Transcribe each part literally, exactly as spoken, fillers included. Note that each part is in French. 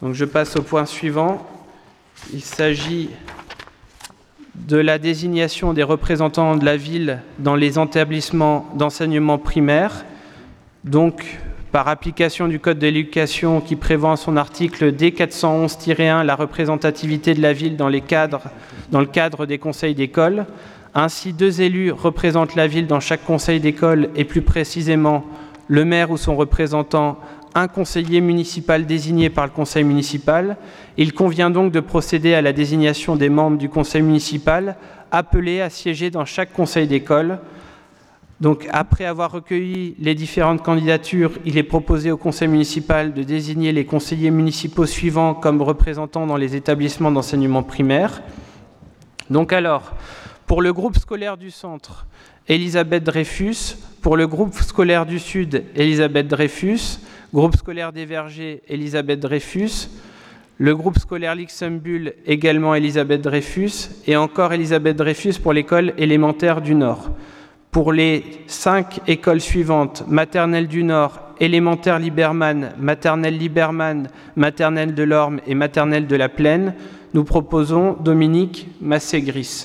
Donc je passe au point suivant. Il s'agit de la désignation des représentants de la ville dans les établissements d'enseignement primaire. Donc, par application du Code de l'éducation qui prévoit en son article D quatre cent onze tiret un la représentativité de la ville dans, les cadres, dans le cadre des conseils d'école. Ainsi, deux élus représentent la ville dans chaque conseil d'école et plus précisément le maire ou son représentant, un conseiller municipal désigné par le conseil municipal. Il convient donc de procéder à la désignation des membres du conseil municipal appelés à siéger dans chaque conseil d'école. Donc, après avoir recueilli les différentes candidatures, il est proposé au conseil municipal de désigner les conseillers municipaux suivants comme représentants dans les établissements d'enseignement primaire. Donc alors, pour le groupe scolaire du centre, Elisabeth Dreyfus. Pour le groupe scolaire du sud, Elisabeth Dreyfus. Groupe scolaire des Vergers, Elisabeth Dreyfus. Le groupe scolaire Luxembourg, également Elisabeth Dreyfus. Et encore Elisabeth Dreyfus pour l'école élémentaire du Nord. Pour les cinq écoles suivantes, maternelle du Nord, élémentaire Liberman, maternelle Liberman, maternelle de l'Orme et maternelle de la Plaine, nous proposons Dominique Massé-Gris.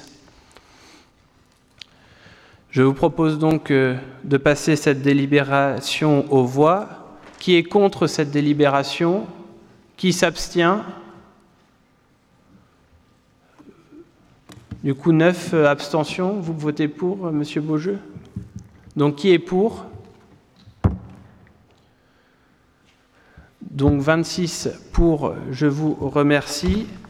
Je vous propose donc de passer cette délibération aux voix. Qui est contre cette délibération? Qui s'abstient? Du coup, neuf abstentions. Vous votez pour, Monsieur Beaujeu? Donc, qui est pour? Donc, vingt-six pour, je vous remercie.